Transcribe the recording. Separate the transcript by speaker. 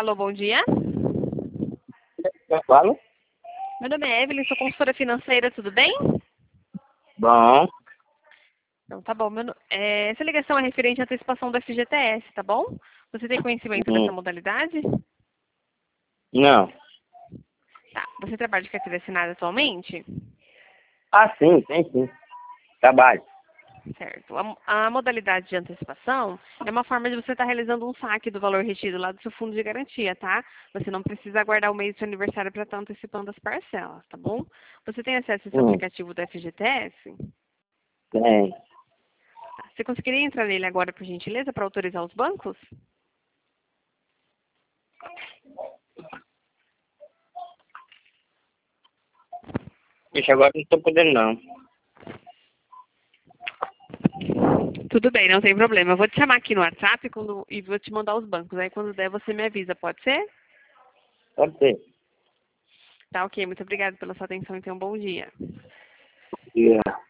Speaker 1: Alô, bom dia.
Speaker 2: Eu falo?
Speaker 1: Meu nome é Evelyn, sou consultora financeira, tudo bem?
Speaker 2: Bom.
Speaker 1: Então, tá bom. Essa ligação é referente à antecipação do FGTS, tá bom? Você tem conhecimento dessa modalidade?
Speaker 2: Não.
Speaker 1: Tá. Você trabalha de carteira assinada atualmente?
Speaker 2: Ah, sim, tem sim. Trabalho.
Speaker 1: Certo. A modalidade de antecipação é uma forma de você estar realizando um saque do valor retido lá do seu fundo de garantia, tá? Você não precisa aguardar o mês do seu aniversário para estar antecipando as parcelas, tá bom? Você tem acesso a esse aplicativo do FGTS?
Speaker 2: Tem.
Speaker 1: Tá. Você conseguiria entrar nele agora, por gentileza, para autorizar os bancos?
Speaker 2: Ixi, agora não tô podendo não.
Speaker 1: Tudo bem, não tem problema. Eu vou te chamar aqui no WhatsApp e vou te mandar os bancos. Aí quando der, você me avisa, pode ser?
Speaker 2: Pode ser.
Speaker 1: Tá, ok. Muito obrigada pela sua atenção e tenha um bom dia.
Speaker 2: Yeah.